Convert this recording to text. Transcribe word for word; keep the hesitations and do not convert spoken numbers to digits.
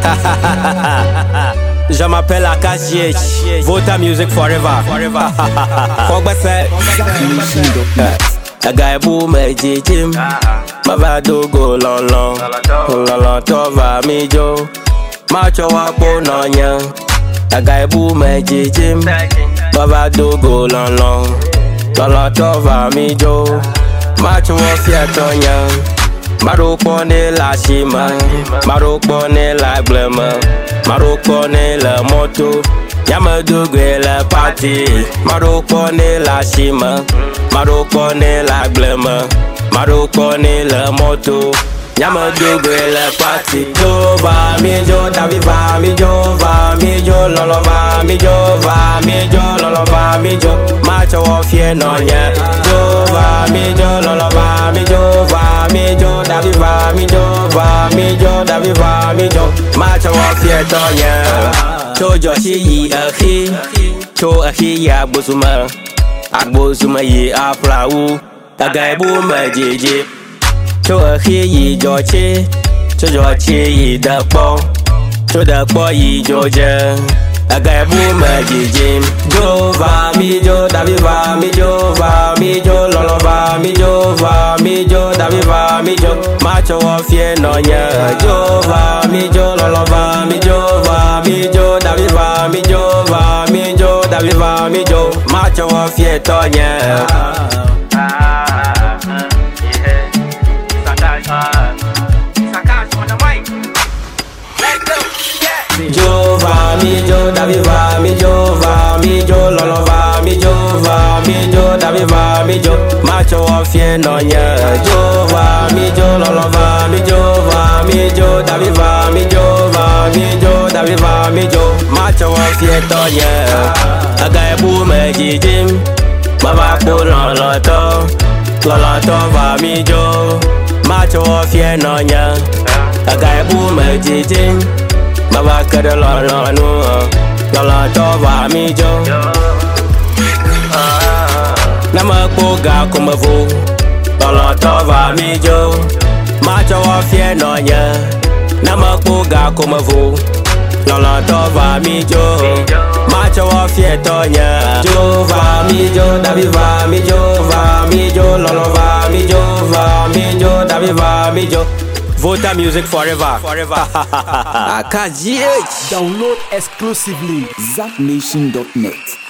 Je m'appelle Akaziech. Vota Music Forever. Fogbese. Aga ebu me jijim. Ma do go long long. Long long to va mi jo. Ma cho wa po no nyang. Aga ebu me jijim. Ma do go long long. Long long to va mi jo. Ma cho wa fia to nyang. Marokone la shima, Marokone la glema, Marokone la moto, Yamadugwe la party, Marokone la shima, Marokone la glema, Marokone la moto, Yamadugwe la party. Jo va mi jo, Davi va mi jo, va mi jo, lolo va mi jo, va mi jo, lolo va mi jo, macho ofie no nya. Jo va mi jo, lolo va mi jo, va mi jo, Davi va mi jo, va mi jo, Davi va mi jo, macho ofie to nya. Cho jo shi yi a hi, cho a hi ya buzuma, agbozuma yi a flawu, tagai bu ma jiji. Cho a hi yi jo chi, cho jo chi yi da po, cho da po yi jo je. Aga bu ma jiji. Jo va mi jo, Davi va mi jo, va mi jo, lolo va mi jo, va mi jo, Davi va mi jo, macho ofie no nya. Jo va mi jo, lolo va mi jo, va mi jo, Davi va mi jo, va mi jo, Davi va mi jo, macho ofie to nya. Jo va mi jo, Davi va mi jo, va mi jo, lolo va mi jo, va mi jo, Davi va mi jo, macho ofie no nya. Jo va mi jo, lolo va mi jo, va mi jo, Davi va mi jo, va mi jo, Davi va mi jo, macho ofie to nya. Aga ebu me jijim, ma va po lolo to, lolo to va mi jo, macho ofie no nya. Aga ebu me jijim. Baba kada la la no, la la to va mi jo. Nama ko ga kuma vo, la la to va mi jo. Ma cho wa fie no nya. Nama ko ga kuma vo, la la to va mi jo. Ma cho wa fie to nya. Jo va mi jo, Davi va mi jo, va mi jo, lolo va mi jo, va mi jo, Davi va mi jo. Vota Music Forever. Forever. Download exclusively zap nation dot net.